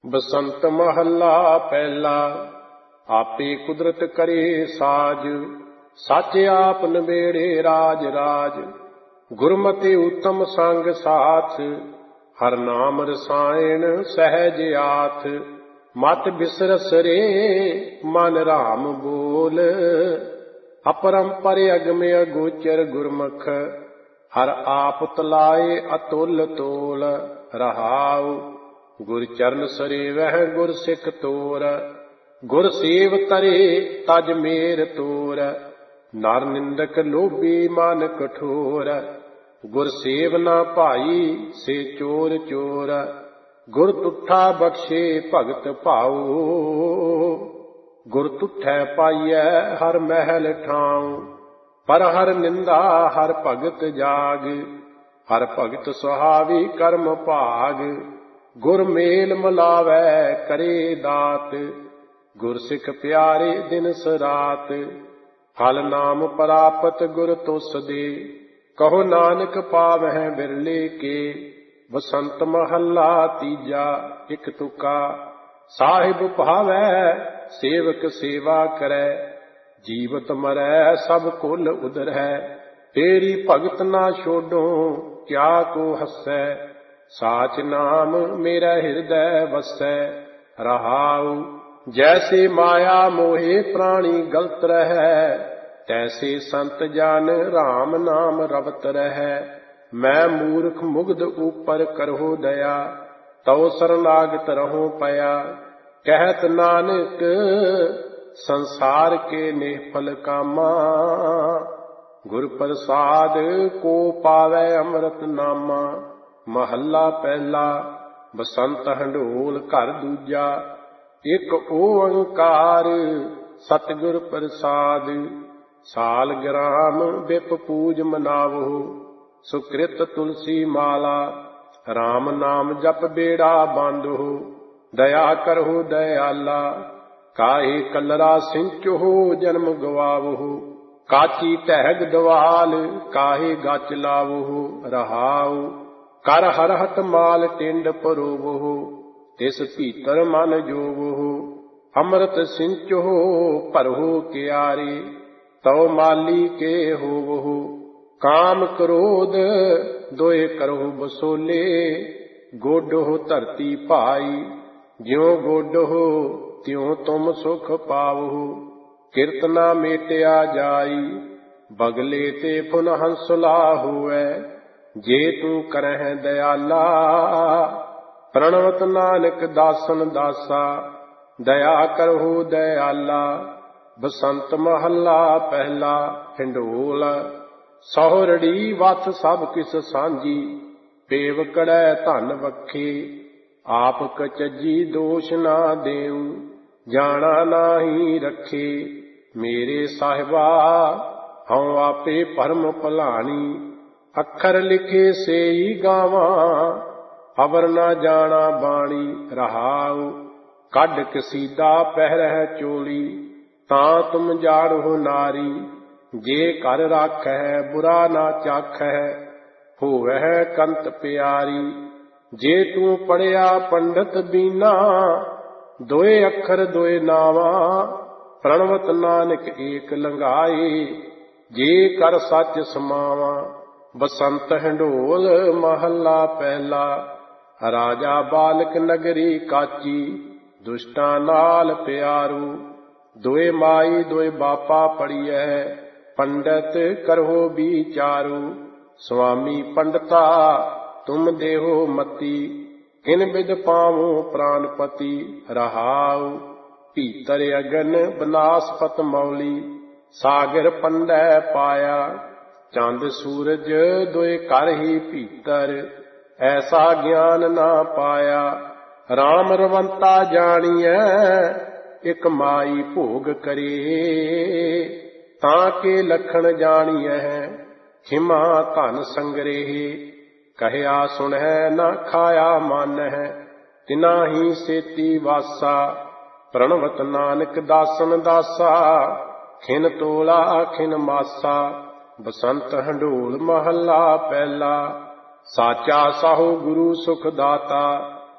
बसंत महला पहला। आपे कुदरत करे साज, सच आप नबेड़े राज राज। गुरमति उत्तम संग साथ, हर नाम रसायन सहज आथ। मत बिसरस रे मन राम बोल, अपरंपर अगम अगोचर गुरमुख। हर आप तलाए अतुल तोल, रहाउ गुर चरण सरेवह गुर सिख तोर। गुर सेव तरे तज मेर तोर, नर निंदक लोभी मन कठोर। गुर सेव ना भाई से चोर चोर, गुर तुठा बख्शे भगत भाऊ। गुर तुठै पाइयै हर महल ठाऊं, पर हर निंदा हर भगत जाग। हर भगत सुहावी कर्म भाग, गुर मेल मिलावै करे दात। गुर सिख प्यारे दिनस रात, फल नाम प्रापत गुर तुस दे। कहो नानक पावै बिरले के, बसंत महला तीजा इक तुका। साहिब भावै सेवक सेवा करै, जीवत मरै सब कुल उधरै। तेरी भगत ना छोडो क्या को हसै, साच नाम मेरा हृदय वसै। रहाउ जैसे माया मोहे प्राणी गलत रहै, तैसे संत जन राम नाम रवत रहै। मैं मूर्ख मुग्ध ऊपर करहो दया, तौ शरणागत रहो पया। कहत नानक संसार के निफल कामा, गुर प्रसाद को पावै अमृत नामा। महला पहला। बसंत हंडोल घर दूजा, एक ओंकार सतगुर प्रसाद। साल ग्राम बिप पूज मनावो, सुकृत तुलसी माला। राम नाम जप बेड़ा बांधो, दया करहो दयाला। काहे कलरा सिंचो जन्म गवावो, काची टहग दवाल काहे गच लावो। रहाउ कर हरहत माल टिंड परोवो, तिस भीतर मन जोवो। अमृत सिंचो भरहो क्यारे, तौ माली के होवो। काम क्रोध दोए करहो बसोले, गोडो धरती भाई। ज्यों गोडो त्यों तुम सुख पावो। कीर्तना मेटिया जाई, बगले ते पुन हंसला होवै। जे तू करह दयाला, प्रणवत नानक दासन दासा। दया करहु दयाला। बसंत महला पहला। हिंडोल सौरड़ी वत सब किस सांझी, पेव कड़ै धन वखे। आप कचजी दोष ना देऊ, जाना नाही रखे। मेरे साहिबा हऊँ आपे परम भलानी, अखर लिखे सेई गावा। अवर ना जाना बाणी। रहाउ कड कसीदा पहरह चोली, तां तुम जाड़ो नारी। जे कर राखै बुरा ना चाखै, होवै कंत प्यारी। जे तू पढ़िया पंडित बीना, दोए अखर दोए नावा। प्रणवत नानक एक लंघाए, जे कर सच समावा। बसंत हिंडोल महला पहला। राजा बालक नगरी काची, दुष्टां नाल प्यारू। दोए माई दोए बापा पढ़ियै, पंडित करहो विचारू। स्वामी पंडिता तुम देहो मती, किन बिद पावो प्राणपति। रहाउ भीतर अगन बनासपत मौली, सागर पंडै पाया। चंद सूरज दोए कर ही भीतर, ऐसा ज्ञान ना पाया। राम रवंता जानिए, एक माई भोग करे। ताके लखन जानिए, खिमा धन संग्रेह। कहया सुनह न खाया मानह, तिना ही सेती वासा। प्रणवत नानक दासन दासा, खिन तोला खिन मासा। बसंत हंडोल महला पहला। साचा साहू गुरु सुख दाता,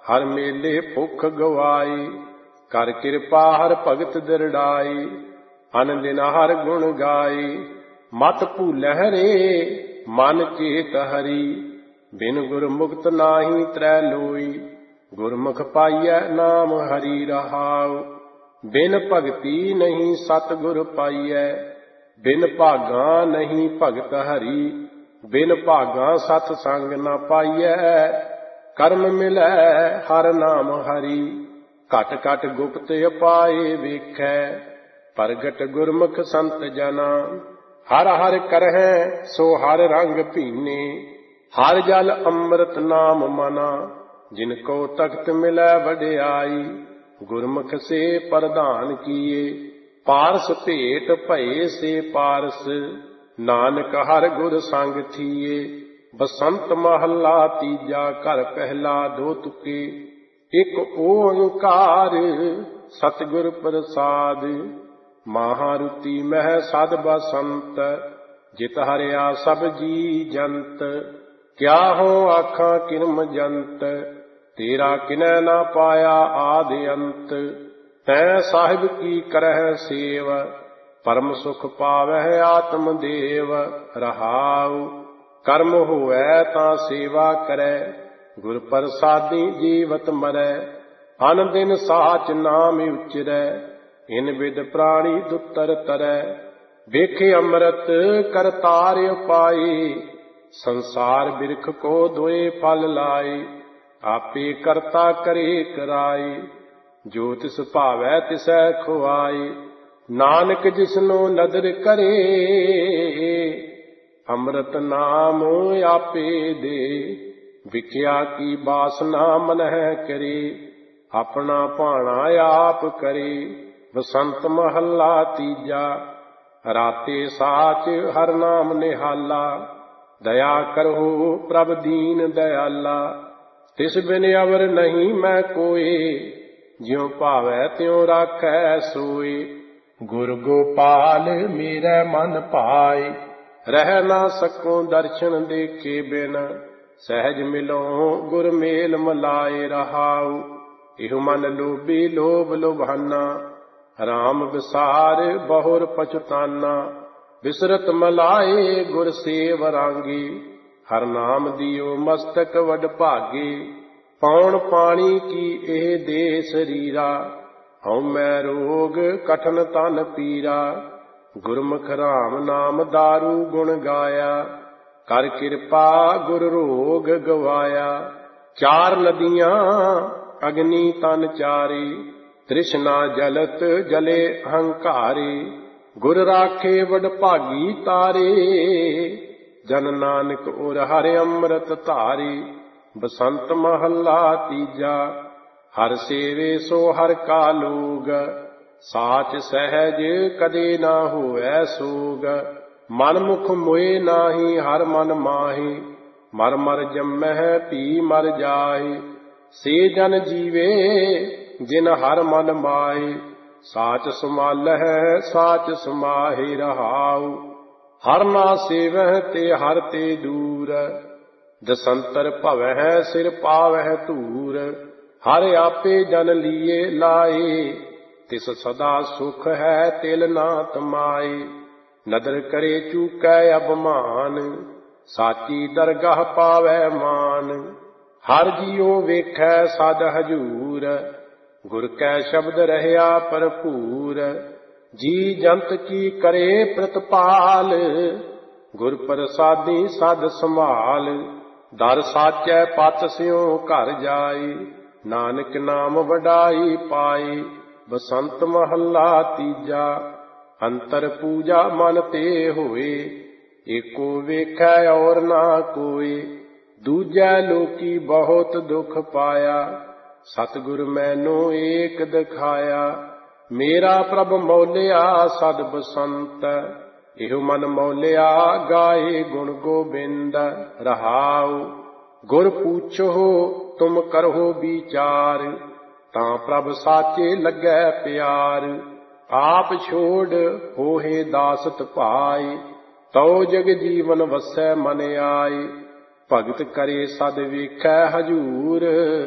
ਹਰ ਮੇਲੇ ਭੁੱਖ ਗਵਾਈ। ਕਰ ਕਿਰਪਾ ਹਰ ਭਗਤ ਦਿਰੜਾਈ। ਅਨ ਦਿਨ ਹਰ ਗੁਣ ਗਾਈ। ਮਤ ਭੂਲਹਿ ਰੇ ਮਨ ਚੇਤ ਹਰੀ। ਬਿਨ ਗੁਰਮੁਖਤ ਨਾਹੀ ਤਰੈ ਲੋਈ। ਗੁਰਮੁਖ ਪਾਈਐ ਨਾਮ ਹਰੀ ਰਹਾਉ। ਬਿਨ ਭਗਤੀ ਨਹੀਂ ਸਤਿਗੁਰ ਪਾਈਐ। ਬਿਨ ਭਾਗਾ ਨਹੀਂ ਭਗਤ ਹਰੀ। ਬਿਨ ਭਾਗਾ ਸਤ ਸੰਗ ਨ ਪਾਈਐ। ਕਰਮ ਮਿਲੈ ਹਰ ਨਾਮ ਹਰੀ। ਘਟ ਘਟ ਗੁਪਤ ਉਪਾਏ ਵੇਖੈ। ਪ੍ਰਗਟ ਗੁਰਮੁਖ ਸੰਤ ਜਨਾ। ਹਰ ਹਰ ਕਰਹਿ ਸੋ ਹਰ ਰੰਗ ਭੀਨੇ। ਹਰ ਜਲ ਅੰਮ੍ਰਿਤ ਨਾਮ ਮਨਾ। ਜਿਨ ਕੋ ਤਖਤ ਮਿਲੈ ਵਡਿਆਈ। ਗੁਰਮੁਖ ਸੇ ਪ੍ਰਧਾਨ ਕੀਏ। ਪਾਰਸ ਭੇਟ ਭਏ ਸੇ ਪਾਰਸ। ਨਾਨਕ ਹਰ ਗੁਰ ਸੰਗ ਥੀਏ। ਬਸੰਤ ਮਹੱਲਾ ਤੀਜਾ। ਘਰ ਪਹਿਲਾ ਦੋ ਤੁਕੇ। ਇਕ ਓੰਕਾਰ ਸਤਿਗੁਰ ਪ੍ਰਸਾਦਿ। ਮਹਾਰੁਤੀ ਮਹਿ ਸਦ ਬਸੰਤ। ਜਿਤ ਹਰਿਆ ਸਭ ਜੀ ਜੰਤ। ਕਿਆ ਹੋ ਆਖਾਂ ਕਿਰਮ ਜੰਤ। ਤੇਰਾ ਕਿਨੈ ਨਾ ਪਾਇਆ ਆਦਿ ਅੰਤ। ਤੈ ਸਾਹਿਬ ਕੀ ਕਰਹਿ ਸੇਵ। ਪਰਮ ਸੁਖ ਪਾਵਹਿ ਆਤਮ ਦੇਵ। ਰਹਾਉ ਕਰਮ ਹੋਵੈ ਤਾਂ ਸੇਵਾ ਕਰੈ। ਗੁਰ ਪ੍ਰਸਾਦੀ ਜੀਵਤ ਮਰੈ। ਅਨ ਦਿਨ ਸਾਚ ਨਾਮ ਉਚਰੈ। ਇਨ ਵਿਦ ਪ੍ਰਾਣੀ ਦੁੱਤਰ ਤਰੈ। ਵੇਖੇ ਅੰਮ੍ਰਿਤ ਕਰਤਾਰ ਉਪਾਈ। ਸੰਸਾਰ ਬਿਰਖ ਕੋ ਦੋਏ ਫਲ ਲਾਏ। ਆਪੇ ਕਰਤਾ ਕਰੇ ਕਰਾਈ। ਜੋ ਤਿਸ ਭਾਵੈ ਤਿਸੈ ਖੁਆਈ। ਨਾਨਕ ਜਿਸਨੂੰ ਨਦਰ ਕਰੇ। ਅੰਮ੍ਰਿਤ ਨਾਮ ਆਪੇ ਦੇ। ਵਿਖਿਆ ਕੀ ਬਾਸਨਾ ਮਨਹਿ ਕਰੇ। ਆਪਣਾ ਭਾਣਾ ਆਪ ਕਰੇ। ਬਸੰਤ ਮਹੱਲਾ ਤੀਜਾ। ਰਾਤੇ ਸਾਚ ਹਰ ਨਾਮ ਨਿਹਾਲਾ। ਦਇਆ ਕਰਹੁ ਪ੍ਰਭ ਦੀਨ ਦਇਆਲਾ। ਤਿਸ ਬਿਨ ਅਵਰ ਨਹੀਂ ਮੈਂ ਕੋਇ। ਜਿਉ ਭਾਵੈ ਤਿਉ ਰਾਖੈ ਸੋਇ। ਗੁਰ ਗੋਪਾਲ ਮੇਰਾ ਮਨ ਭਾਇ। ਰਹਿ ਨਾ ਸਕੋ ਦਰਸ਼ਨ ਦੇਖੇ ਬਿਨ। ਸਹਿਜ ਮਿਲੋ ਗੁਰ ਮੇਲ ਮਲਾਏ। ਰਹਾਉ ਇਹੋ ਮਨ ਲੋਭੀ ਲੋਭ ਲੋਭਾਨਾ। ਰਾਮ ਵਿਸਾਰ ਬਹੁਰ ਪਛਤਾਨਾ। ਬਿਸਰਤ ਮਲਾਏ ਗੁਰ ਸੇਵ ਰਾਂਗੀ। ਹਰ ਨਾਮ ਦਿਓ ਮਸਤਕ ਵਡ ਭਾਗੇ। ਪੌਣ ਪਾਣੀ ਕੀ ਇਹ ਦੇ ਸਰੀਰਾ। ਹਉ ਮੈਂ ਰੋਗ ਕਠਨ ਤਨ ਪੀਰਾ। ਗੁਰਮੁਖ ਰਾਮ ਨਾਮ ਦਾਰੂ ਗੁਣ ਗਾਇਆ। ਕਰ ਕਿਰਪਾ ਗੁਰ ਰੋਗ ਗਵਾਇਆ। ਚਾਰ ਨਦੀਆਂ ਅਗਨੀ ਤਨ ਚਾਰੀ। ਤ੍ਰਿਸ਼ਨਾ ਜਲਤ ਜਲੇ ਅਹੰਕਾਰੀ। ਗੁਰ ਰਾਖੇ ਵਡ ਭਾਗੀ ਤਾਰੇ। ਜਨ ਨਾਨਕ ਉਰ ਹਰਿ ਅੰਮ੍ਰਿਤ ਧਾਰੀ। ਬਸੰਤ ਮਹੱਲਾ ਤੀਜਾ। ਹਰ ਸੇਵੇ ਸੋ ਹਰ ਕਾ ਲੋਗ। ਸਾਚ ਸਹਿਜ ਕਦੇ ਨਾ ਹੋਵੈ ਸੋਗ। ਮਨ ਮੁਖ ਮੋਏ ਨਾਹੀ ਹਰ ਮਨ ਮਾਹੀ। ਮਰ ਮਰ ਜੰਮਹਿ ਭੀ ਮਰ ਜਾਹਿ। ਸੇ ਜਨ ਜੀਵੇ ਜਿਨ ਹਰ ਮਨ ਮਾਹਿ। ਸਾਚ ਸਮਾਲਹਿ ਸਾਚ ਸਮਾਹਿ। ਰਹਾਉ ਹਰ ਨਾ ਸੇਵਹਿ ਤੇ ਹਰ ਤੇ ਦੂਰ। ਦਸੰਤਰ ਭਵਹਿ ਸਿਰ ਪਾਵਹਿ ਧੂਰ। ਹਰ ਆਪੇ ਜਨ ਲੀਏ ਲਾਏ। ਤਿਸ ਸਦਾ ਸੁਖ ਹੈ ਤਿਲ ਨਾ ਤਮਾਏ। ਨਦਰ ਕਰੇ ਚੂਕੈ ਅਭਮਾਨ। ਸਾਚੀ ਦਰਗਾਹ ਪਾਵੈ ਮਾਨ। ਹਰ ਜੀਉ ਵੇਖੈ ਸਦ ਹਜੂਰ। ਗੁਰ ਕੈ ਸ਼ਬਦ ਰਹਿਆ ਭਰਪੂਰ। ਜੀ ਜੰਤ ਕੀ ਕਰੇ ਪ੍ਰਤਪਾਲ। ਗੁਰ ਪ੍ਰਸਾਦੀ ਸਦ ਸੰਭਾਲ। ਦਰ ਸਾਚੈ ਪਤ ਸਿਉ ਘਰ ਜਾਈ। ਨਾਨਕ ਨਾਮ ਵਡਾਈ ਪਾਈ। ਬਸੰਤ ਮਹੱਲਾ ਤੀਜਾ। ਅੰਤਰ ਪੂਜਾ ਮਨ ਤੇ ਹੋਏ। ਏਕੋ ਵੇਖੈ ਔਰ ਨਾ ਕੋਇ। ਦੂਜੈ ਲੋਕੀ ਬਹੁਤ ਦੁਖ ਪਾਇਆ। ਸਤਿਗੁਰ ਮੈਨੂੰ ਏਕ ਦਿਖਾਇਆ। ਮੇਰਾ ਪ੍ਰਭ ਮੌਲਿਆ ਸਦ ਬਸੰਤ। ਇਹੋ ਮਨ ਮੌਲਿਆ ਗਾਏ ਗੁਣ ਗੋਬਿੰਦ। ਰਹਾਉ ਗੁਰ ਪੂਛੋ ਤੁਮ ਕਰਹੁ ਵਿਚਾਰ। ਤਾਂ ਪ੍ਰਭ ਸਾਚੇ ਲੱਗੈ ਪਿਆਰ। ਆਪ ਛੋੜ ਹੋਏ ਦਾਸਤ ਭਾਈ। ਤਉ ਜਗ ਜੀਵਨ ਵਸੈ ਮਨ ਆਈ। ਭਗਤ ਕਰੇ ਸਦ ਵੇਖੈ ਹਜੂਰ।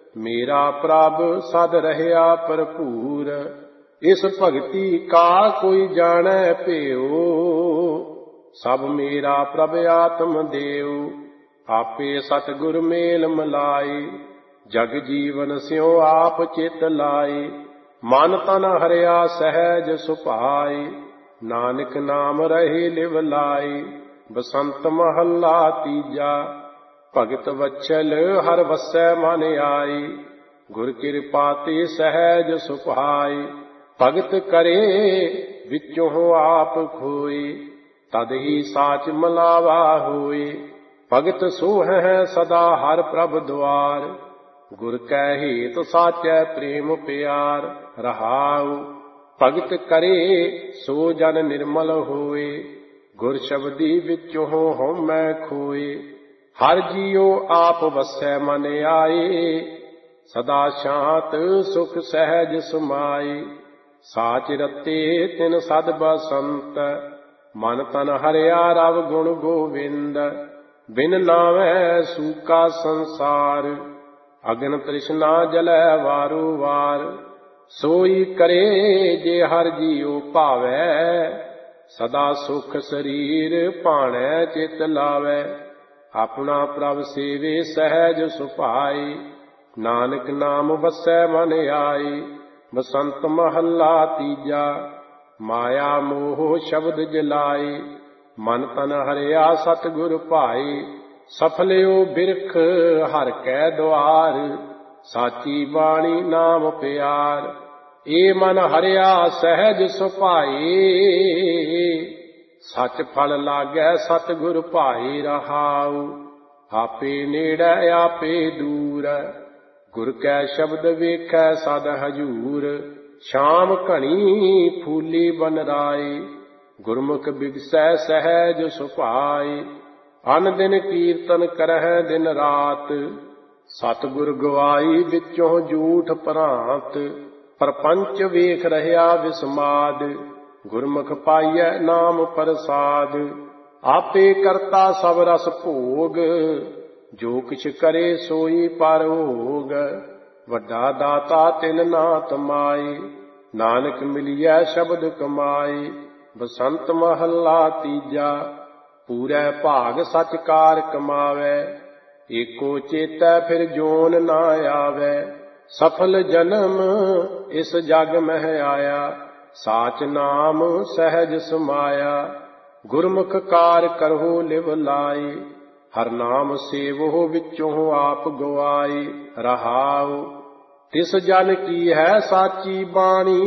ਮੇਰਾ ਪ੍ਰਭ ਸਦ ਰਹਿਆ ਭਰਪੂਰ। ਇਸ ਭਗਤੀ ਕਾ ਕੋਈ ਜਾਣੈ ਭਿਓ, ਸਭ ਮੇਰਾ ਪ੍ਰਭ ਆਤਮ ਦੇਉ। ਆਪੇ ਸਤਿਗੁਰ ਮੇਲ ਮਿਲਾਈ, ਜਗ ਜੀਵਨ ਸਿਉ ਆਪ ਚਿਤ ਲਾਈ। ਮਨ ਤਨ ਹਰਿਆ ਸਹਿਜ ਸੁਭਾਈ, ਨਾਨਕ ਨਾਮ ਰਹੇ ਲਿਵ ਲਾਈ। ਬਸੰਤ ਮਹੱਲਾ ਤੀਜਾ। ਭਗਤ ਵਛਲ ਹਰ ਵਸੈ ਮਨ ਆਈ, ਗੁਰ ਕਿਰਪਾ ਤੇ ਸਹਿਜ ਸੁਭਾਈ। ਭਗਤ ਕਰੇ ਵਿੱਚੋਂ ਆਪ ਖੋਈ, ਤਦ ਹੀ ਸਾਚ ਮਲਾਵਾ ਹੋਈ। ਭਗਤ ਸੋ ਹੈ ਸਦਾ ਹਰ ਪ੍ਰਭ ਦੁਆਰ, ਗੁਰ ਕੈ ਹੇਤ ਸਾਚੈ ਪ੍ਰੇਮ ਪਿਆਰ। ਰਹਾਉ ਭਗਤ ਕਰੇ ਸੋ ਜਨ ਨਿਰਮਲ ਹੋਏ, ਗੁਰ ਸ਼ਬਦੀ ਵਿੱਚੋਂ ਹਉਮੈ ਖੋਏ। ਹਰ ਜੀਉ ਆਪ ਵਸੈ ਮਨ ਆਏ, ਸਦਾ ਸ਼ਾਂਤ ਸੁਖ ਸਹਿਜ ਸਮਾਈ। ਸਾਚ ਰਤੇ ਤਿਨ ਸਦ ਬਸੰਤ, ਮਨ ਤਨ ਹਰਿਆ ਰਵ ਗੁਣ ਗੋਵਿੰਦ। ਬਿਨ ਨਾਵੈ ਸੂਕਾ ਸੰਸਾਰ, ਅਗਨ ਤ੍ਰਿਸ਼ਨਾ ਜਲੈ ਵਾਰੋ ਵਾਰ। ਸੋਈ ਕਰੇ ਜੇ ਹਰ ਜੀਉ ਭਾਵੈ, ਸਦਾ ਸੁਖ ਸਰੀਰ ਭਾਣੈ ਚਿਤ ਲਾਵੈ। ਆਪਣਾ ਪ੍ਰਭ ਸੇਵੇ ਸਹਿਜ ਸੁਭਾਈ, ਨਾਨਕ ਨਾਮ ਵਸੈ ਮਨ ਆਈ। ਬਸੰਤ ਮਹੱਲਾ ਤੀਜਾ। ਮਾਇਆ ਮੋਹ ਸ਼ਬਦ ਜਲਾਈ, ਮਨ ਤਨ ਹਰਿਆ ਸਤਿਗੁਰ ਭਾਈ। ਸਫਲਿਓ ਬਿਰਖ ਹਰ ਕੈ ਦੁਆਰ, ਸਾਚੀ ਬਾਣੀ ਨਾਮ ਪਿਆਰ। ਏ ਮਨ ਹਰਿਆ ਸਹਿਜ ਸੁਭਾਈ, ਸਚ ਫਲ ਲਾਗੈ ਸਤਿਗੁਰ ਭਾਈ। ਰਹਾਉ ਆਪੇ ਨੇੜੈ ਆਪੇ ਦੂਰ, ਗੁਰ ਕੈ ਸ਼ਬਦ ਵੇਖੈ ਸਦ ਹਜੂਰ। ਸ਼ਾਮ ਘਣੀ ਫੂਲੀ ਬਨ ਰਾਈ, ਗੁਰਮੁਖ ਬਿਗਸੈ ਸਹਿਜ ਸੁਭਾਈ। ਅਨ ਦਿਨ ਕੀਰਤਨ ਕਰਹਿ ਦਿਨ ਰਾਤ, ਸਤਿਗੁਰ ਗਵਾਈ ਵਿੱਚੋਂ ਝੂਠ ਭਰਾਂਤ। ਪਰਪੰਚ ਵੇਖ ਰਹਿਆ ਵਿਸਮਾਦ, ਗੁਰਮੁਖ ਪਾਈਐ ਨਾਮ ਪ੍ਰਸਾਦ। ਆਪੇ ਕਰਤਾ ਸਭ ਰਸ ਭੋਗ, ਜੋ ਕਿਛ ਕਰੇ ਸੋਈ ਪਰਭੋਗ। ਵੱਡਾ ਦਾਤਾ ਤਿਨ ਨਾ ਤਮਾਈ, ਨਾਨਕ ਮਿਲਿਐ ਸ਼ਬਦ ਕਮਾਈ। ਬਸੰਤ ਮਹੱਲਾ ਤੀਜਾ। ਪੂਰੈ ਭਾਗ ਸਚ ਕਾਰ ਕਮਾਵੈ, ਏਕੋ ਚੇਤੈ ਫਿਰ ਜੋਨ ਨਾ ਆਵੈ। ਸਫਲ ਜਨਮ ਇਸ ਜਗ ਮਹਿ ਆਇਆ, ਸਾਚ ਨਾਮ ਸਹਿਜ ਸਮਾਇਆ। ਗੁਰਮੁਖ ਕਾਰ ਕਰਹੁ ਲਿਵ ਲਾਈ, ਹਰ ਨਾਮ ਸੇਵੋ ਵਿੱਚੋਂ ਆਪ ਗਵਾਈ। ਰਹਾਉ ਤਿਸ ਜਨ ਕੀ ਹੈ ਸਾਚੀ ਬਾਣੀ,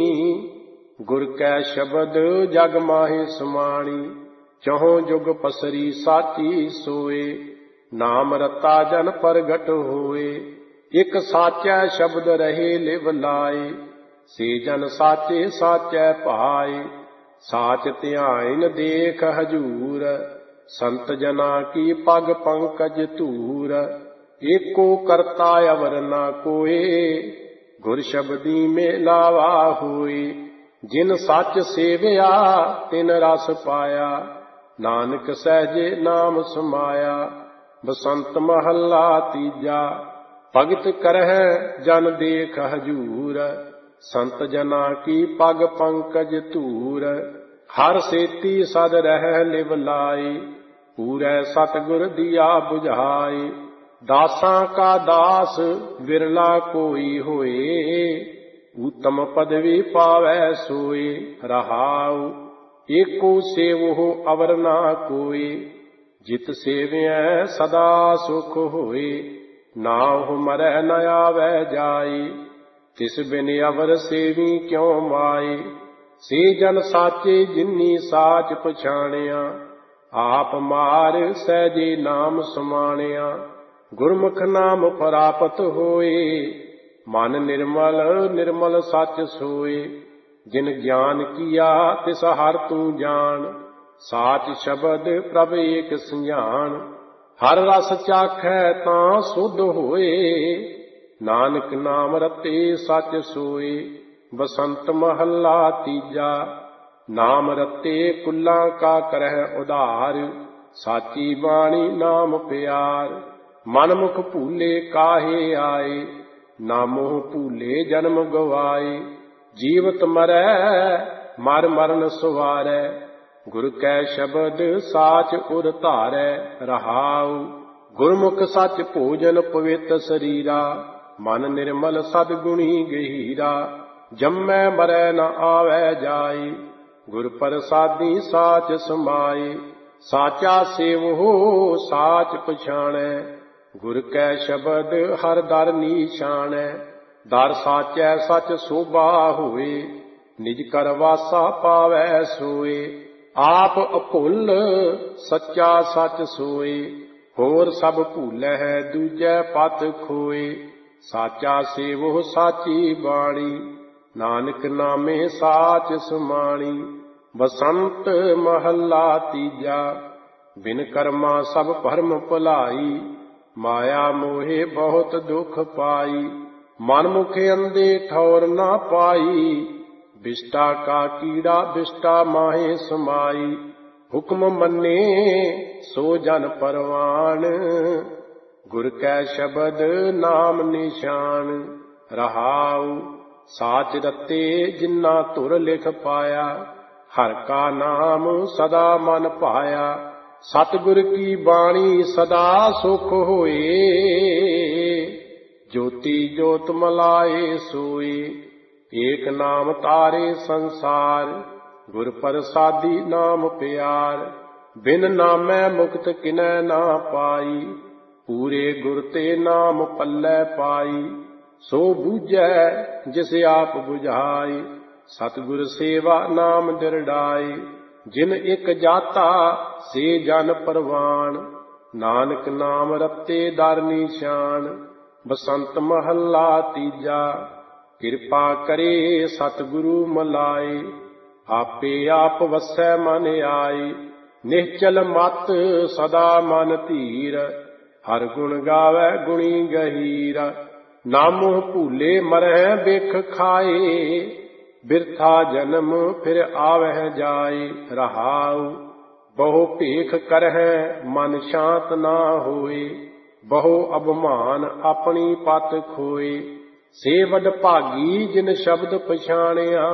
ਗੁਰ ਕੈ ਸ਼ਬਦ ਜਗ ਮਾਹਿ ਸਮਾਣੀ। ਚਹੁ ਜੁਗ ਪਸਰੀ ਸਾਚੀ ਸੋਏ, ਨਾਮ ਰਤਾ ਜਨ ਪ੍ਰਗਟ ਹੋਏ। ਇਕ ਸਾਚੈ ਸ਼ਬਦ ਰਹੇ ਲਿਵ ਲਾਈ, ਸੇ ਜਨ ਸਾਚੇ ਸਾਚੈ ਭਾਈ। ਸਾਚ ਧਿਆਇਨ ਦੇਖ ਹਜੂਰ, ਸੰਤ ਜਨਾ ਕੀ ਪਗ ਪੰਕਜ ਧੂਰ। ਏਕੋ ਕਰਤਾ ਅਵਰ ਨਾ ਕੋਏ, ਗੁਰ ਸ਼ਬਦੀ ਮੇਲਾਵਾ ਹੋਏ। ਜਿਨ ਸੱਚ ਸੇਵਿਆ ਤਿਨ ਰਸ ਪਾਇਆ, ਨਾਨਕ ਸਹਿਜੇ ਨਾਮ ਸਮਾਇਆ। ਬਸੰਤ ਮਹੱਲਾ ਤੀਜਾ। ਭਗਤ ਕਰਹਿ ਜਨ ਦੇਖ ਹਜੂਰ, ਸੰਤ ਜਨਾ ਕੀ ਪਗ ਪੰਕਜ ਧੂਰ। ਹਰ ਸੇਤੀ ਸਦ ਰਹਿ ਲਿਵ ਲਾਈ, ਪੂਰੈ ਸਤਿਗੁਰ ਦੀਆ 부ਝਾਈ। ਦਾਸਾਂ ਕਾ ਦਾਸ ਵਿਰਲਾ ਕੋਈ ਹੋਏ, ਊਤਮ ਪਦਵੀ ਪਾਵੈ ਸੋਏ। ਰਹਾਉ ਏਕੋ ਸੇਵਹੁ ਅਵਰ ਨਾ ਕੋਈ, ਜਿਤ ਸੇਵਿਐ ਸਦਾ ਸੁਖ ਹੋਏ। ਨਾਹੁ ਮਰੈ ਨ ਆਵੈ ਜਾਈ, ਤਿਸ ਬਿਨ ਅਵਰ ਸੇਵੀ ਕਿਉ ਮਾਈ। ਸੇ ਜਨ ਸਾਚੇ ਜਿਨੀ ਸਾਚ ਪਛਾਣਿਆ, ਆਪ ਮਾਰ ਸਹਿਜੇ ਨਾਮ ਸਮਾਣਿਆ। ਗੁਰਮੁਖ ਨਾਮ ਪ੍ਰਾਪਤ ਹੋਏ, ਮਨ ਨਿਰਮਲ ਨਿਰਮਲ ਸੱਚ ਸੋਏ। ਜਿਨ ਗਿਆਨ ਕੀਆ ਤਿਸ ਹਰ ਤੂੰ ਜਾਣ, ਸਾਚ ਸ਼ਬਦ ਪ੍ਰਭ ਏਕ ਸੰਝਾਣ। ਹਰ ਰਸ ਚਾਖੈ ਤਾਂ ਸੁਧ ਹੋਏ, ਨਾਨਕ ਨਾਮ ਰਤੇ ਸੱਚ ਸੋਏ। ਬਸੰਤ ਮਹੱਲਾ ਤੀਜਾ। ਨਾਮ ਰਤੇ ਕੁਲਾਂ ਕਾ ਕਰਹਿ ਉਧਾਰ, ਸਾਚੀ ਬਾਣੀ ਨਾਮ ਪਿਆਰ। ਮਨ ਮੁਖ ਭੂਲੇ ਕਾਹੇ ਆਏ, ਨਾ ਮੋਹ ਭੂਲੇ ਜਨਮ ਗਵਾਏ। ਜੀਵਤ ਮਰੈ ਮਰ ਮਰਨ ਸੁਵਾਰੈ, ਗੁਰ ਕੈ ਸ਼ਬਦ ਸਾਚ ਉਰ ਧਾਰੈ। ਰਹਾਉ ਗੁਰਮੁਖ ਸੱਚ ਭੋਜਨ ਪਵਿੱਤ ਸਰੀਰਾ, ਮਨ ਨਿਰਮਲ ਸਦਗੁਣੀ ਗਹੀਰਾ। ਜੰਮੈ ਮਰੈ ਨ ਆਵੈ ਜਾਈ, ਗੁਰ ਪ੍ਰਸਾਦੀ ਸਾਚ ਸਮਾਏ। ਸਾਚਾ ਸੇਵਹੁ ਸਾਚ ਪਛਾਣੈ, ਗੁਰ ਕੈ ਸ਼ਬਦ ਹਰ ਦਰ ਨੀਸ਼ਾਨੈ। ਦਰ ਸਾਚੈ ਸਚ ਸੋਭਾ ਹੋਏ, ਨਿਜ ਕਰ ਵਾਸਾ ਪਾਵੈ ਸੋਏ। ਆਪ ਅਭੁੱਲ ਸੱਚਾ ਸਚ ਸੋਏ, ਹੋਰ ਸਭ ਭੂਲੈ ਦੂਜੈ ਪਤ ਖੋਏ। ਸਾਚਾ ਸੇਵਹੁ ਸਾਚੀ ਬਾਣੀ, ਨਾਨਕ ਨਾਮੇ ਸਾਚ ਸਮਾਣੀ। ਬਸੰਤ ਮਹੱਲਾ ਤੀਜਾ। ਬਿਨ ਕਰਮਾ ਸਭ ਭਰਮ ਭੁਲਾਈ, ਮਾਇਆ ਮੋਹਿ ਬਹੁਤ ਦੁਖ ਪਾਈ। ਮਨ ਮੁਖ ਅੰਧੇ ਠੌਰ ਨਾ ਪਾਈ, ਬਿਸ਼ਟਾ ਕਾ ਕੀੜਾ ਬਿਸ਼ਟਾ ਮਾਹੇ ਸਮਾਈ। ਹੁਕਮ ਮੰਨੇ ਸੋ ਜਨ ਪਰਵਾਨ, ਗੁਰ ਕੈ ਸ਼ਬਦ ਨਾਮ ਨਿਸ਼ਾਨ। ਰਹਾਉ ਸਾਚ ਰਤੇ ਜਿਨਾ ਧੁਰ ਲਿਖ ਪਾਇਆ, ਹਰ ਕਾ ਨਾਮ ਸਦਾ ਮਨ ਭਾਇਆ। ਸਤਿਗੁਰ ਕੀ ਬਾਣੀ ਸਦਾ ਸੁਖ ਹੋਏ, ਜੋਤੀ ਜੋਤ ਮਲਾਏ ਸੋਏ। ਏਕ ਨਾਮ ਤਾਰੇ ਸੰਸਾਰ, ਗੁਰ ਪ੍ਰਸਾਦੀ ਨਾਮ ਪਿਆਰ। ਬਿਨ ਨਾਮੈ ਮੁਕਤ ਕਿਨੈ ਨਾ ਪਾਈ, ਪੂਰੇ ਗੁਰ ਤੇ ਨਾਮ ਪੱਲੇ ਪਾਈ। ਸੋ ਬੂਝੈ ਜਿਸ ਆਪ ਬੁਝਾਈ, ਸਤਿਗੁਰ ਸੇਵਾ ਨਾਮ ਦਿਰੜਾਈ। ਜਿਨ ਇਕ ਜਾਤਾ ਸੇ ਜਨ ਪਰਵਾਨ, ਨਾਨਕ ਨਾਮ ਰਤੇ ਦਰ ਨੀਸ਼ਾਨ। ਬਸੰਤ ਮਹੱਲਾ ਤੀਜਾ। ਕਿਰਪਾ ਕਰੇ ਸਤਿਗੁਰੂ ਮਲਾਏ, ਆਪੇ ਆਪ ਵਸੈ ਮਨ ਆਏ। ਨਿਹਚਲ ਮਤ ਸਦਾ ਮਨ ਧੀਰ, ਹਰ ਗੁਣ ਗਾਵੈ ਗੁਣੀ ਗਹੀਰ। ਨਾ ਮੋਹ ਭੂਲੇ ਮਰਹਿ ਬਿਖ ਖਾਏ, ਬਿਰਥਾ ਜਨਮ ਫਿਰ ਆਵਹਿ ਜਾਏ। ਰਹਾਉ ਬਹੁ ਭੇਖ ਕਰਹਿ ਮਨ ਸ਼ਾਂਤ ਨਾ ਹੋਏ, ਬਹੁ ਅਭਮਾਨ ਆਪਣੀ ਪਤ ਖੋਏ। ਸੇ ਵਡ ਭਾਗੀ ਜਿਨ ਸ਼ਬਦ ਪਛਾਣਿਆ,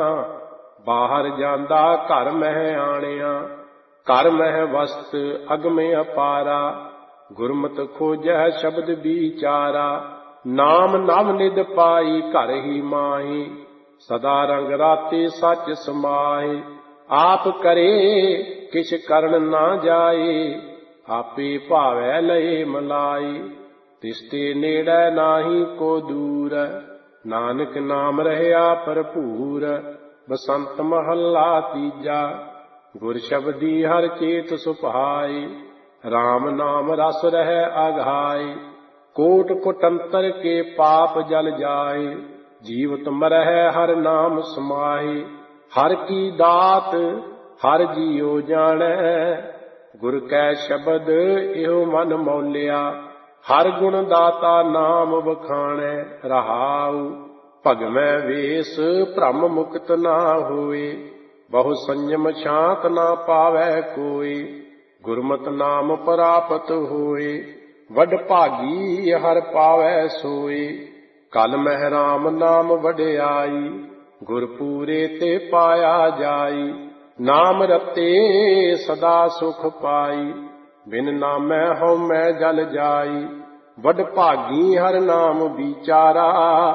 ਬਾਹਰ ਜਾਂਦਾ ਘਰ ਮਹਿ ਆਣਿਆ। ਘਰ ਮਹਿ ਵਸਤ ਅਗਮੇ ਅਪਾਰਾ, ਗੁਰਮਤਿ ਖੋਜੈ ਸ਼ਬਦ ਵਿਚਾਰਾ। ਨਾਮ ਨਵ ਨਿਧ ਪਾਈ ਘਰ ਹੀ ਮਾਹੀ, ਸਦਾ ਰੰਗ ਰਾਤੇ ਸੱਚ ਸਮਾਏ। ਆਪ ਕਰੇ ਕਿਛ ਕਰਨ ਨਾ ਜਾਏ, ਆਪੇ ਭਾਵੈ ਲਏ ਮਲਾਈ। ਤਿਸਤੇ ਨੇੜੇ ਨਾਹੀ ਕੋ ਦੂਰ, ਨਾਨਕ ਨਾਮ ਰਹਿਆ ਭਰਪੂਰ। ਬਸੰਤ ਮਹੱਲਾ ਤੀਜਾ। ਗੁਰ ਸ਼ਬਦੀ ਹਰ ਚੇਤ ਸੁਭਾਈ, RAM ਨਾਮ ਰਸ ਰਹਿ ਆਘਾਈ। ਕੋਟ ਕੁਟੰਤਰ ਕੇ ਪਾਪ ਜਲ ਜਾਏ, ਜੀਵਤ ਮਰਹਿ ਹਰ ਨਾਮ ਸਮਾਏ। ਹਰ ਕੀ ਦਾਤ ਹਰ ਜੀਉ ਜਾਣੈ, ਗੁਰ ਕੈ ਸ਼ਬਦ ਇਹੋ ਮਨ ਮੌਲਿਆ। ਹਰ ਗੁਣ ਦਾਤਾ ਨਾਮ ਵਖਾਣੈ। ਰਹਾਉ ਭਗਵੈ ਵੇਸ ਭ੍ਰਮ ਮੁਕਤ ਨਾ ਹੋਏ, ਬਹੁ ਸੰਜਮ ਸ਼ਾਂਤ ਨਾ ਪਾਵੈ ਕੋਇ। ਗੁਰਮਤਿ ਨਾਮ ਪ੍ਰਾਪਤ ਹੋਏ, ਵਡ ਭਾਗੀ ਹਰ ਪਾਵੈ ਸੋਏ। ਕਲ ਮਹਿ RAM ਨਾਮ ਵਡਿਆਈ, ਗੁਰ ਪੂਰੇ ਤੇ ਪਾਇਆ ਜਾਈ। ਨਾਮ ਰਤੇ ਸਦਾ ਸੁਖ ਪਾਈ, ਬਿਨ ਨਾਮੈ ਹਉਮੈ ਜਲ ਜਾਈ। ਵਡ ਭਾਗੀ ਹਰ ਨਾਮ ਵਿਚਾਰਾ,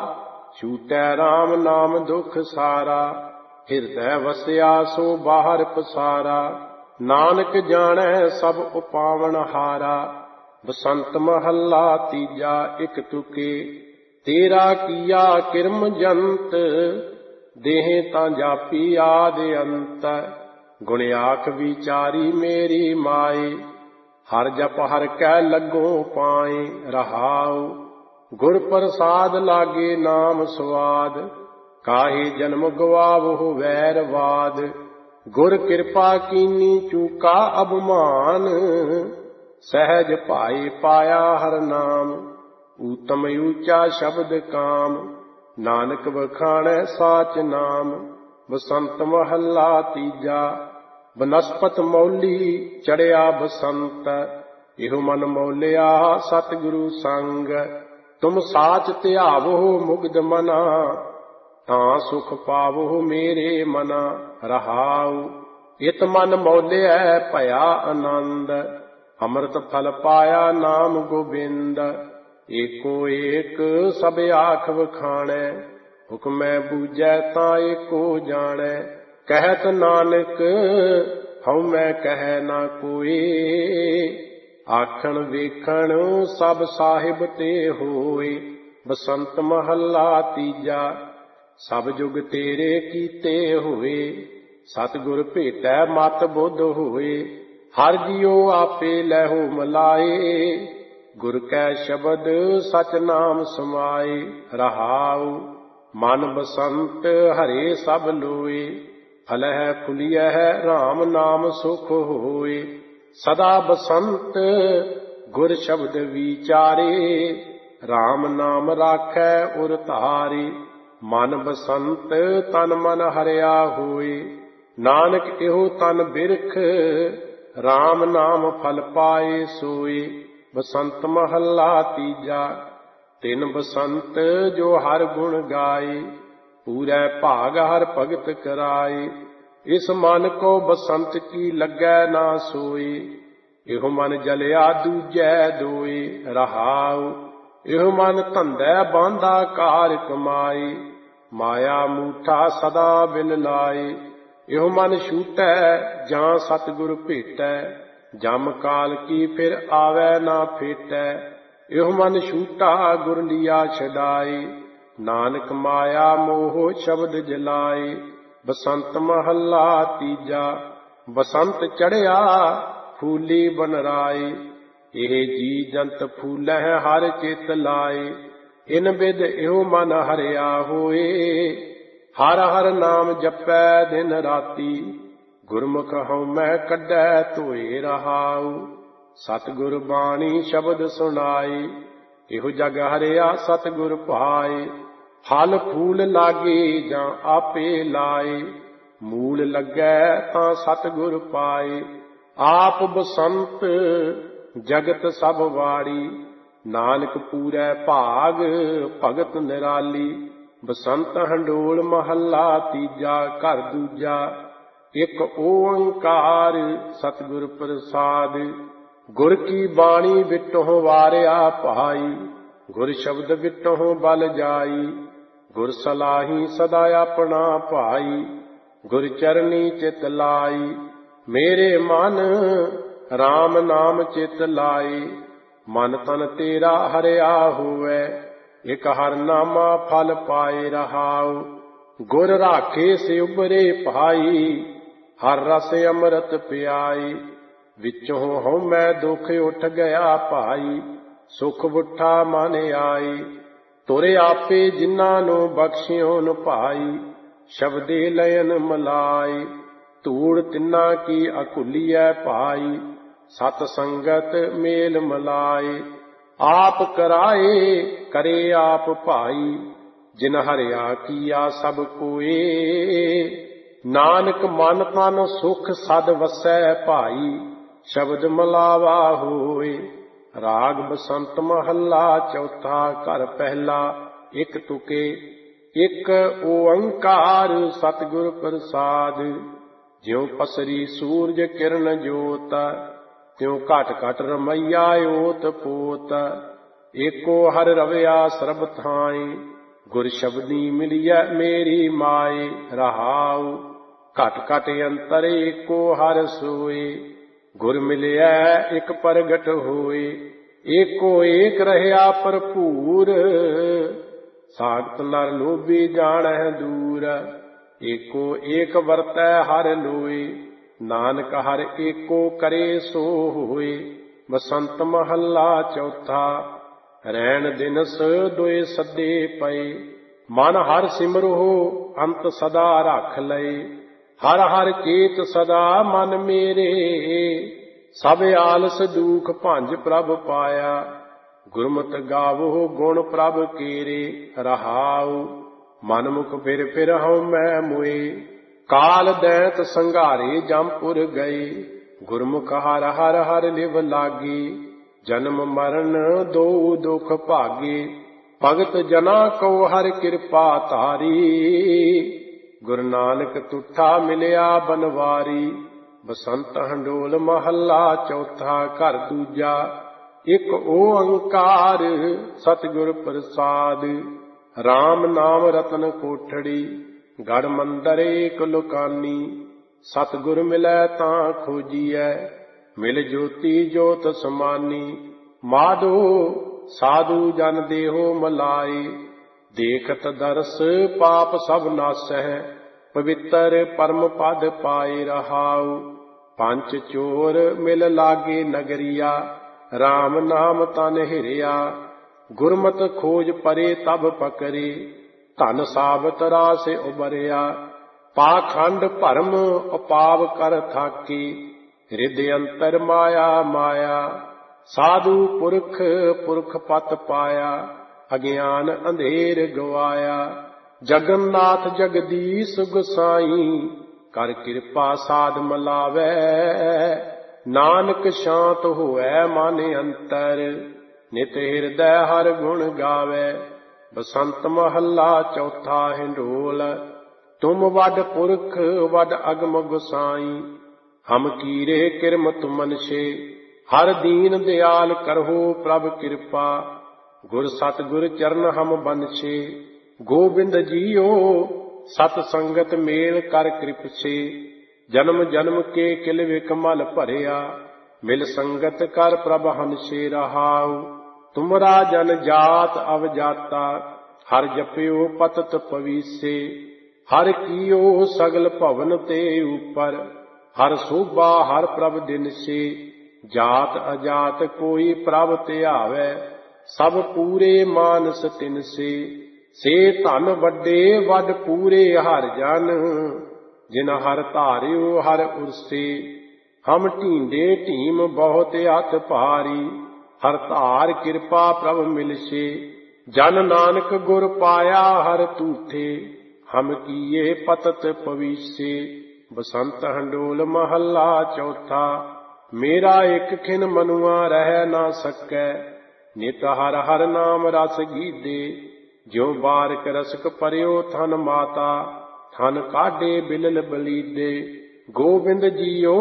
ਛੂਟੈ RAM ਨਾਮ ਦੁਖ ਸਾਰਾ। ਹਿਰਦੈ ਵਸਿਆ ਸੋ ਬਾਹਰ ਪਸਾਰਾ, ਨਾਨਕ ਜਾਣੈ ਸਭ ਉਪਾਵਨ ਹਾਰਾ। ਬਸੰਤ ਮਹੱਲਾ ਤੀਜਾ। ਇਕ ਤੁਕੇ ਤੇਰਾ ਕੀਆ ਕਿਰਮ ਜੰਤ, ਦੇਹ ਤਾਂ ਜਾਪੀ ਆਦ ਅੰਤ। ਗੁਣ ਆਖ ਵਿਚਾਰੀ ਮੇਰੀ ਮਾਏ, ਹਰ ਜਪ ਹਰ ਕੈ ਲੱਗੋ ਪਾਏ। ਰਹਾਉ ਗੁਰ ਪ੍ਰਸਾਦ ਲਾਗੇ ਨਾਮ ਸਵਾਦ, ਕਾਹੇ ਜਨਮ ਗਵਾਵਹੁ ਵੈਰਵਾਦ। ਗੁਰ ਕਿਰਪਾ ਕੀਨੀ ਚੂਕਾ ਅਭਮਾਨ, ਸਹਿਜ ਭਾਈ ਪਾਇਆ ਹਰ ਨਾਮ। ਊਤਮ ਊਚਾ ਸ਼ਬਦ ਕਾਮ, ਨਾਨਕ ਵਖਾਣੈ ਸਾਚ ਨਾਮ। ਬਸੰਤ ਮਹੱਲਾ ਤੀਜਾ। ਬਨਸਪਤ ਮੌਲੀ ਚੜਿਆ ਬਸੰਤ, ਇਹੋ ਮਨ ਮੌਲਿਆ ਸਤਿਗੁਰੂ ਸੰਗ। ਤੁਮ ਸਾਚ ਧਿਆਵੋ ਮੁਗਧ ਮਨਾ, ਤਾਂ ਸੁਖ ਪਾਵੋ ਮੇਰੇ ਮਨਾ। ਰਹਾਉ ਇਤ ਮਨ ਮੌਲਿਆ ਭਇਆ ਆਨੰਦ, ਅੰਮ੍ਰਿਤ ਫਲ ਪਾਇਆ ਨਾਮ ਗੋਬਿੰਦ। ਏਕੋ ਏਕ ਸਭ ਆਖ ਵਖਾਣੈ, ਹੁਕਮੈ ਬੂਝੈ ਤਾਂ ਏਕੋ ਜਾਣੈ। ਕਹਿਤ ਨਾਨਕ ਹਉ ਮੈਂ ਕਹਿ ਨਾ ਕੋਇ, ਆਖਣ ਵੇਖਣ ਸਭ ਸਾਹਿਬ ਤੇ ਹੋਏ। ਬਸੰਤ ਮਹੱਲਾ ਤੀਜਾ। ਸਭ ਜੁਗ ਤੇਰੇ ਕੀਤੇ ਹੋਏ, ਸਤਿਗੁਰ ਭੇਟੈ ਮਤ ਬੁੱਧ ਹੋਏ। ਹਰ ਜੀਉ ਆਪੇ ਲੈਹੋ ਮਲਾਏ, ਗੁਰ ਕੈ ਸ਼ਬਦ ਸਚ ਨਾਮ ਸਮਾਏ। ਰਹਾਉ ਮਨ ਬਸੰਤ ਹਰੇ ਸਭ ਲੋਏ, ਫਲਹਿ ਫੁਲਿਐ ਰਾਮ ਨਾਮ ਸੁਖ ਹੋਏ। ਸਦਾ ਬਸੰਤ ਗੁਰ ਸ਼ਬਦ ਵਿਚਾਰੇ, ਰਾਮ ਨਾਮ ਰਾਖੈ ਉਰ ਧਾਰੇ। ਮਨ ਬਸੰਤ ਤਨ ਮਨ ਹਰਿਆ ਹੋਏ, ਨਾਨਕ ਇਹੋ ਤਨ ਬਿਰਖ, ਰਾਮ ਨਾਮ ਫਲ ਪਾਏ ਸੋਏ। ਬਸੰਤ ਮਹੱਲਾ ਤੀਜਾ। ਤਿਨ ਬਸੰਤ ਜੋ ਹਰ ਗੁਣ ਗਾਏ, ਪੂਰੈ ਭਾਗ ਹਰ ਭਗਤ ਕਰਾਏ। ਇਸ ਮਨ ਕੋ ਬਸੰਤ ਕੀ ਲੱਗੈ ਨਾ ਸੋਏ, ਇਹੋ ਮਨ ਜਲਿਆ ਦੂਜੈ ਦੋਏ। ਰਹਾਉ ਇਹੋ ਮਨ ਧੰਦੈ ਬਾਂਧਾ ਕਾਰ ਕਮਾਏ, ਮਾਇਆ ਮੂਠਾ ਸਦਾ ਬਿਨ ਲਾਏ। ਇਹੋ ਮਨ ਛੂਟੈ ਜਾਂ ਸਤਿਗੁਰ ਭੇਟੈ, ਜਮ ਕਾਲ ਕੀ ਫਿਰ ਆਵੈ ਨਾ ਫੇਟੈ। ਇਹੋ ਮਨ ਛੂਟਾ ਗੁਰ ਲਿਆ ਛਡਾਏ, ਨਾਨਕ ਮਾਇਆ ਮੋਹ ਸ਼ਬਦ ਜਲਾਏ। ਬਸੰਤ ਮਹੱਲਾ ਤੀਜਾ। ਬਸੰਤ ਚੜਿਆ ਫੂਲੀ ਬਨਰਾਏ, ਇਹ ਜੀ ਜੰਤ ਫੂਲਹਿ ਹਰ ਚਿਤ ਲਾਏ। ਇਨ ਬਿਦ ਇਹੋ ਮਨ ਹਰਿਆ ਹੋਏ, ਹਰ ਹਰ ਨਾਮ ਜਪੈ ਦਿਨ ਰਾਤੀ। ਗੁਰਮੁਖ ਹਉਮੈ ਕੱਢੈ ਧੋਏ। ਰਹਾਉ ਸਤਿਗੁਰ ਬਾਣੀ ਸ਼ਬਦ ਸੁਣਾਏ, ਇਹੋ ਜਗ ਹਰਿਆ ਸਤਿਗੁਰ ਭਾਏ। ਫਲ ਫੂਲ ਲਾਗੇ ਜਾਂ ਆਪੇ ਲਾਏ, ਮੂਲ ਲੱਗੈ ਤਾਂ ਸਤਿਗੁਰ ਪਾਏ। ਆਪ ਬਸੰਤ ਜਗਤ ਸਭ ਵਾੜੀ, ਨਾਨਕ ਪੂਰੈ ਭਾਗ ਭਗਤ ਨਿਰਾਲੀ। ਬਸੰਤ ਹੰਡੋਲ ਮਹੱਲਾ ਤੀਜਾ। ਘਰ ਦੂਜਾ। ਇੱਕ ਓੰਕਾਰ ਸਤਿਗੁਰ ਪ੍ਰਸਾਦ, ਗੁਰ ਕੀ ਬਾਣੀ ਵਿਟਹੁ ਵਾਰਿਆ ਭਾਈ। ਗੁਰ ਸ਼ਬਦ ਵਿਟਹੁ ਬਲ ਜਾਈ, ਗੁਰ ਸਲਾਹੀ ਸਦਾ ਆਪਣਾ ਭਾਈ। ਗੁਰ ਚਰਨੀ ਚਿਤ ਲਾਈ, ਮੇਰੇ ਮਨ ਰਾਮ ਨਾਮ ਚਿਤ ਲਾਈ। ਮਨ ਤਨ ਤੇਰਾ ਹਰਿਆ ਹੋਵੈ, ਇਕ ਹਰ ਨਾਮਾ ਫਲ ਪਾਏ। ਰਹਾਉ ਗੁਰ ਰਾਖੇ ਸੇ ਉਬਰੇ ਭਾਈ, ਹਰ ਰਸ ਅੰਮ੍ਰਿਤ ਪਿਆਈ। ਵਿੱਚੋਂ ਹਉਮੈ ਦੁਖ ਉੱਠ ਗਿਆ ਭਾਈ, ਸੁਖ ਬੁੱਠਾ ਮਨ ਆਈ। ਤੁਰੇ ਆਪੇ ਜਿਨ੍ਹਾਂ ਨੂੰ ਬਖਸ਼ਿਓਨ ਭਾਈ, ਸ਼ਬਦੇ ਲयन ਮਲਾਈ। ਧੂੜ ਤਿੰਨਾ ਕੀ ਅਕੁਲੀਐ ਭਾਈ, ਸਤ ਸੰਗਤ ਮੇਲ ਮਲਾਏ। ਆਪ ਕਰਾਏ ਕਰੇ ਆਪ ਭਾਈ, ਜਿਨ ਹਰਿਆ ਕੀਆ ਸਭ ਕੋਏ। ਨਾਨਕ ਮਨ ਤਨ ਸੁਖ ਸਦ ਵਸੈ ਭਾਈ, ਸ਼ਬਦ ਮਲਾਵਾ ਹੋਏ। ਰਾਗ ਬਸੰਤ ਮਹੱਲਾ ਚੌਥਾ। ਘਰ ਪਹਿਲਾ। ਇੱਕ ਤੁਕੇ। ਇੱਕ ਓੰਕਾਰ ਸਤਿਗੁਰ ਪ੍ਰਸਾਦ, ਜਿਉ ਪਸਰੀ ਸੂਰਜ ਕਿਰਨ ਜੋਤ, ਤਿਉ ਘਟ ਘਟ ਰਮਈਆ ਓਤ ਪੋਤ। ਏਕੋ ਹਰ ਰਵਿਆ ਸਰਬ ਥਾਈ, ਗੁਰ ਸ਼ਬਦੀ ਮਿਲਿਐ ਮੇਰੀ ਮਾਏ। ਰਹਾਉ ਘਟ ਘਟ ਅੰਤਰ ਏਕੋ ਹਰ ਸੋਏ, ਗੁਰ ਮਿਲਿਐ ਇਕ ਪ੍ਰਗਟ ਹੋਏ। ਏਕੋ ਏਕ ਰਹਿਆ ਭਰਪੂਰ, ਸਾਖਤ ਨਰ ਲੋਭੀ ਜਾਣਹਿ ਦੂਰ। ਏਕੋ ਏਕ ਵਰਤੈ ਹਰ ਲੋਏ, ਨਾਨਕ ਹਰ ਏਕੋ ਕਰੇ ਸੋ ਹੋਏ। ਬਸੰਤ ਮਹੱਲਾ ਚੌਥਾ। ਰੈਣ ਦਿਨਸ ਦੋਏ ਸੱਦੇ ਪਏ, ਮਨ ਹਰ ਸਿਮਰੋ ਅੰਤ ਸਦਾ ਰੱਖ ਲਏ। ਹਰ ਹਰ ਚੇਤ ਸਦਾ ਮਨ ਮੇਰੇ, ਸਭ ਆਲਸ ਦੁਖ ਭੰਜ ਪ੍ਰਭ ਪਾਇਆ। ਗੁਰਮਤਿ ਗਾਵੋ ਗੁਣ ਪ੍ਰਭ ਕੀਰੇ। ਰਹਾਉ ਮਨ ਮੁਖ ਫਿਰ ਫਿਰ ਹਉਮੈ ਮੋਏ, ਕਾਲ ਦੈਂਤ ਸੰਘਾਰੇ ਜੰਪੁਰ ਗਏ। ਗੁਰਮੁਖ ਹਰ ਹਰ ਹਰ ਲਿਵ ਲਾਗੀ, ਜਨਮ ਮਰਨ ਦੋ ਦੁਖ ਭਾਗੇ। ਭਗਤ ਜਨਾ ਕੋ ਹਰ ਕਿਰਪਾ ਧਾਰੀ, ਗੁਰੂ ਨਾਨਕ ਤੁਠਾ ਮਿਲਿਆ ਬਨਵਾਰੀ। ਬਸੰਤ ਹੰਡੋਲ ਮਹੱਲਾ ਚੌਥਾ। ਘਰ ਦੂਜਾ। ਇੱਕ ਓੰਕਾਰ ਸਤਿਗੁਰ ਪ੍ਰਸਾਦ, RAM ਨਾਮ ਰਤਨ ਕੋਠੜੀ, ਗੜ ਮੰਦਰ ਏਕ ਲੁਕਾਨੀ। ਸਤਿਗੁਰ ਮਿਲੈ ਤਾਂ ਖੋਜੀਐ, ਮਿਲ ਜੋਤੀ ਜੋਤ ਸਮਾਨੀ। ਮਾਧੋ ਸਾਧੂ ਜਨ ਦੇਹੋ ਮਲਾਏ, ਦੇਖਤ ਦਰਸ ਪਾਪ ਸਭ ਨਾਸਹਿ। ਪਵਿੱਤਰ ਪਰਮ ਪਦ ਪਾਏ ਰਹਾਉ, ਪੰਚ ਚੋਰ ਮਿਲ ਲਾਗੇ ਨਗਰੀਆ। RAM ਨਾਮ ਤਨ ਹਿਰਿਆ, ਗੁਰਮਤ ਖੋਜ ਪਰੇ ਤਬ ਪਕਰੇ। ਧਨ ਸਾਬਤ ਰਾਸੇ ਉਬਰਿਆ, ਪਾਖੰਡ ਭਰਮ ਉਪਾਵ ਕਰ ਥਾਕੀ। ਹਿਰਦੇ ਅੰਤਰ ਮਾਇਆ ਮਾਇਆ, ਸਾਧੂ ਪੁਰਖ ਪੁਰਖ ਪਤ ਪਾਇਆ। ਅਗਿਆਨ ਅੰਧੇਰ ਗਵਾਇਆ, ਜਗਨਨਾਥ ਜਗਦੀਸ਼ ਗੁਸਾਈ। ਕਰ ਕਿਰਪਾ ਸਾਧ ਮਲਾਵੈ, ਨਾਨਕ ਸ਼ਾਂਤ ਹੋਐ ਮਨ ਅੰਤਰ। ਨਿਤ ਹਿਰਦੈ ਹਰ ਗੁਣ ਗਾਵੈ। ਬਸੰਤ ਮਹੱਲਾ ਚੌਥਾ। ਹਿੰਡੋਲ। ਤੁਮ ਵੱਡ ਪੁਰਖ ਵੱਡ ਅਗਮ ਗੁਸਾਈ, ਹਮ ਕੀਰੇ ਕਿਰਮ ਤੁਮਨਸ਼ੇ। ਹਰ ਦੀਨ ਦਿਆਲ ਕਰਹੁ ਪ੍ਰਭ ਕਿਰਪਾ, ਗੁਰ ਸਤਿਗੁਰ ਚਰਨ ਹਮ ਬੰਨਛੇ। ਗੋਬਿੰਦ ਜੀਓ ਸਤ ਸੰਗਤ ਮੇਲ ਕਰ ਕ੍ਰਿਪਛੇ। ਜਨਮ ਜਨਮ ਕੇ ਕਿਲ ਵਿਕਮਲ ਭਰਿਆ, ਮਿਲ ਸੰਗਤ ਕਰ ਪ੍ਰਭ ਹੰਸ਼ੇ ਰਹਾਉ। ਤੁਮਰਾ ਜਨ ਜਾਤ ਅਵਜਾਤਾ, ਹਰ ਜਪਿਓ ਪਤਤ ਪਵੀਸੇ। ਹਰ ਕੀਓ ਸਗਲ ਭਵਨ ਤੇ ਉਪਰ, ਹਰ ਸੋਭਾ ਹਰ ਪ੍ਰਭ ਦਿਨਸੇ। ਜਾਤ ਅਜਾਤ ਕੋਈ ਪ੍ਰਭ ਧਿਆਵੈ, ਸਭ ਪੂਰੇ ਮਾਨਸ ਤਿਨਸੇ। ਸੇ ਧਨ ਵੱਡੇ ਵੱਡ ਪੂਰੇ ਹਰ ਜਨ, ਜਿਨ ਹਰ ਧਾਰਿਓ ਹਰ ਉਰਸੇ। ਹਮ ਢੀਂਡੇ ਢੀਮ ਬਹੁਤ ਹੱਥ ਭਾਰੀ, ਹਰ ਧਾਰ ਕਿਰਪਾ ਪ੍ਰਭ ਮਿਲਸੇ। ਜਨ ਨਾਨਕ ਗੁਰ ਪਾਇਆ ਹਰ ਤੂਠੇ, ਹਮ ਕੀਏ ਪਤਤ ਪਵੀਸੇ। ਬਸੰਤ ਹੰਡੋਲ ਮਹੱਲਾ ਚੌਥਾ। ਮੇਰਾ ਇੱਕ ਖਿਨ ਮਨੁਆ ਰਹਿ ਨਾ ਸਕੈ, ਨਿਤ ਹਰ ਹਰ ਨਾਮ ਰਸ ਗੀਦੇ। ਜਿਉ ਬਾਰਿਕ ਰਸਕ ਪਰਿਓ ਥਨ ਮਾਤਾ, ਥਨ ਕਾਢੇ ਬਿਲਲ ਬਲੀਦੇ। ਗੋਬਿੰਦ ਜੀਓ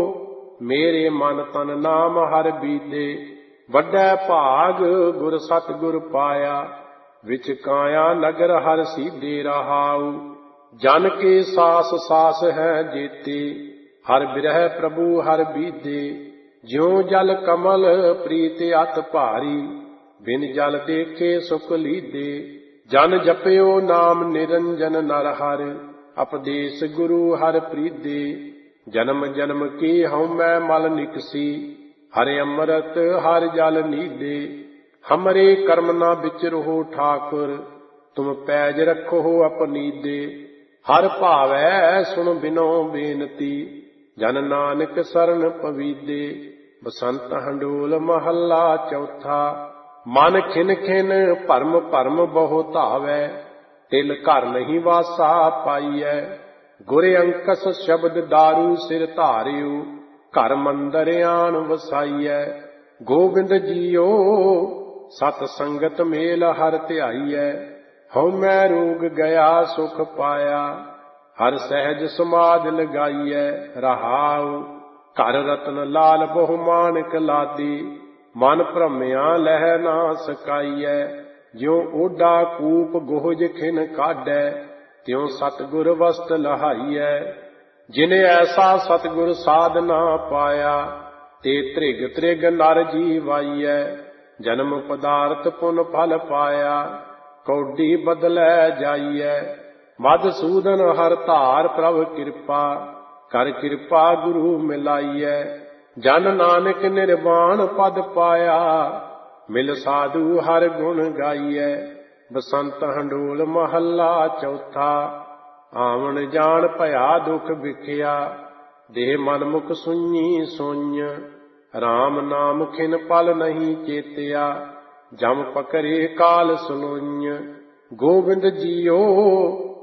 ਮੇਰੇ ਮਨ ਤਨ ਨਾਮ ਹਰ ਬੀਦੇ। ਵੱਡਾ ਭਾਗ ਗੁਰ ਸਤਿਗੁਰ ਪਾਇਆ, ਵਿਚ ਕਾਇਆ ਨਗਰ ਹਰ ਸੀਧੇ ਰਹਾਉ। ਜਨ ਕੇ ਸਾਸ ਸਾਸ ਹੈ ਜੇਤੇ, ਹਰ ਬਿਰਹਿ ਪ੍ਰਭੂ ਹਰ ਬੀਦੇ। ਜਿਉ ਜਲ ਕਮਲ ਪ੍ਰੀਤ ਅਤ ਭਾਰੀ, ਬਿਨ ਜਲ ਦੇਖੇ ਸੁਖ ਲੀਦੇ। ਜਨ ਜਪਿਓ ਨਾਮ ਨਿਰੰਜਨ ਨਰ ਹਰਿ, ਉਪਦੇਸ ਗੁਰੂ ਹਰ ਪ੍ਰੀਦੇ। ਜਨਮ ਜਨਮ ਕੀ ਹਉਮੈ ਮਲ ਨਿਕਸੀ, ਹਰਿ ਅੰਮ੍ਰਿਤ ਹਰਿ ਜਲ ਨੀਦੇ। ਹਮਰੇ ਕਰਮ ਨਾ ਵਿਚਰਹੁ ਠਾਕੁਰ, ਤੁਮ ਪੈਜ ਰੱਖੋ ਅਪਨੀਦੇ। ਹਰ ਭਾਵੈ ਸੁਣ ਬਿਨੋ ਬੇਨਤੀ, ਜਨ ਨਾਨਕ ਸਰਨ ਪਵੀਦੇ। ਬਸੰਤ ਹੰਡੋਲ ਮਹੱਲਾ ਚੌਥਾ। ਮਨ ਖਿਨ ਖਿਨ ਭਰਮ ਭਰਮ ਬਹੁ ਧਾਵੈ, ਤਿਲ ਘਰ ਨਹੀਂ ਵਾਸਾ ਪਾਈਐ। ਗੁਰ ਅੰਕਸ ਸ਼ਬਦ ਦਾਰੂ ਸਿਰ ਧਾਰਿਓ, ਘਰ ਮੰਦਰ ਆਣ ਵਸਾਈਐ। ਗੋਬਿੰਦ ਜੀਓ ਸਤ ਸੰਗਤ ਮੇਲ ਹਰ ਧਿਆਈਐ। ਹਉਮੈ ਰੋਗ ਗਿਆ ਸੁਖ ਪਾਇਆ, ਹਰ ਸਹਿਜ ਸਮਾਧ ਲਗਾਈਐ। ਰਹਾਉ ਘਰ ਰਤਨ ਲਾਲ ਬਹੁ ਮਾਨਕ ਲਾਦੀ, ਮਨ ਭ੍ਰਮਿਆ ਲਹਿ ਨਾ ਸਕਾਈਐ। ਜਿਉ ਓਡਾ ਕੂਪ ਗੋਹਜ ਖਿਨ ਕਾਢੈ, ਤਿਉ ਸਤਿਗੁਰ ਵਸਤ ਲਹਾਈਐ। ਜਿਨੇ ਐਸਾ ਸਤਿਗੁਰ ਸਾਧ ਨਾ ਪਾਇਆ, ਤੇ ਤ੍ਰਿਗ ਤ੍ਰਿਗ ਨਰ ਜੀਵਾਈਐ। ਜਨਮ ਪਦਾਰਥ ਪੁਨ ਫਲ ਪਾਇਆ, ਕੌਡੀ ਬਦਲੈ ਜਾਈਐ। ਮਧਸੂਦਨ ਹਰ ਧਾਰ ਪ੍ਰਭ ਕਿਰਪਾ, ਕਰ ਕਿਰਪਾ ਗੁਰੂ ਮਿਲਾਈਐ। ਜਨ ਨਾਨਕ ਨਿਰਵਾਣ ਪਦ ਪਾਇਆ, ਮਿਲ ਸਾਧੂ ਹਰ ਗੁਣ ਗਾਈਐ। ਬਸੰਤ ਹੰਡੋਲ ਮਹੱਲਾ ਚੌਥਾ। ਆਵਣ ਜਾਣ ਭਇਆ ਦੁਖ ਵਿਖਿਆ, ਦੇਹ ਮਨ ਮੁਖ ਸੁਈਂ ਸੁਈਂ। RAM ਨਾਮ ਖਿਨ ਪਲ ਨਹੀਂ ਚੇਤਿਆ, ਜਮ ਪਕਰੇ ਕਾਲ ਸੁਨੋਈਂ। ਗੋਬਿੰਦ ਜੀਓ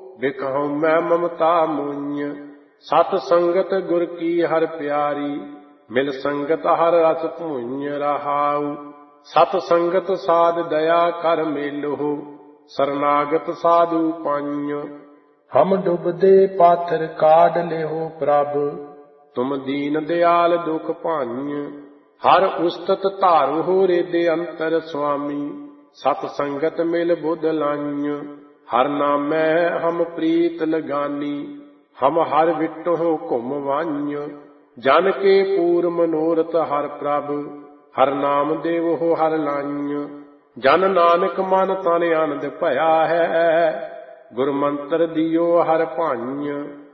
ਬਿਕਹੁ ਮੈਂ ਮਮਤਾ ਮੂੰਝ, ਸਤ ਸੰਗਤ ਗੁਰ ਕੀ ਹਰ ਪਿਆਰੀ। ਮਿਲ ਸੰਗਤ ਹਰ ਰਸ ਭੂੰਜ ਰਹਾਉ। ਸਤ ਸੰਗਤ ਸਾਧ ਦਇਆ ਕਰ ਮੇਲੋ, ਸਰਨਾਗਤ ਸਾਧੂ ਪੰਜ। ਹਮ ਡੁਬਦੇ ਪਾਥਰ ਕਾਢ ਲਿਓ ਪ੍ਰਭ, ਤੁਮ ਦੀਨ ਦਿਆਲ ਦੁਖ ਭੰਜ। ਹਰ ਉਸਤਤ ਧਾਰੂ ਹੋ ਰਿਦੇ ਅੰਤਰ ਸੁਆਮੀ, ਸਤ ਸੰਗਤ ਮਿਲ ਬੁੱਧ ਲਾਂਝ। ਹਰ ਨਾਮੈ ਹਮ ਪ੍ਰੀਤ ਲਗਾਨੀ, ਹਮ ਹਰ ਵਿਟੋ ਘੁਮ ਵਾਂਝ। ਜਨ ਕੇ ਪੂਰ ਮਨੋਰਥ ਹਰ ਪ੍ਰਭ, ਹਰ ਨਾਮ ਦੇਵੋ ਹਰ ਲਾਂਝ। ਜਨ ਨਾਨਕ ਮਨ ਤਨ ਆਨੰਦ ਭਇਆ ਹੈ, ਗੁਰ ਮੰਤਰ ਦਿਓ ਹਰ ਭਾਂਜ।